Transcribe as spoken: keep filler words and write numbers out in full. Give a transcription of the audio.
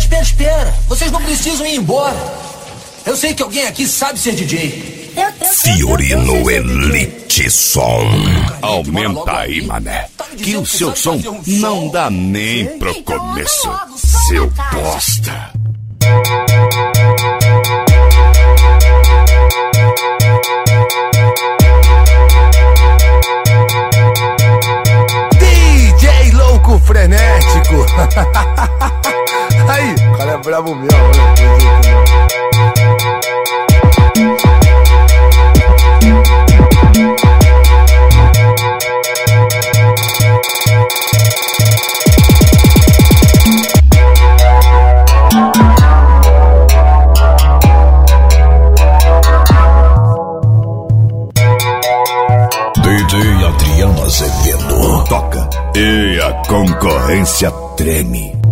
espera, espera. Vocês não precisam ir embora. Eu sei que alguém aqui sabe ser D J. Eu, eu, Fiorino eu, eu, eu, Elite Som. Aumenta aí, mané, que o seu som não dá nem pro começo, seu bosta. D J louco frenético. Aí, o cara é brabo mesmo, olha. D J Adriano Azevedo toca e a concorrência treme.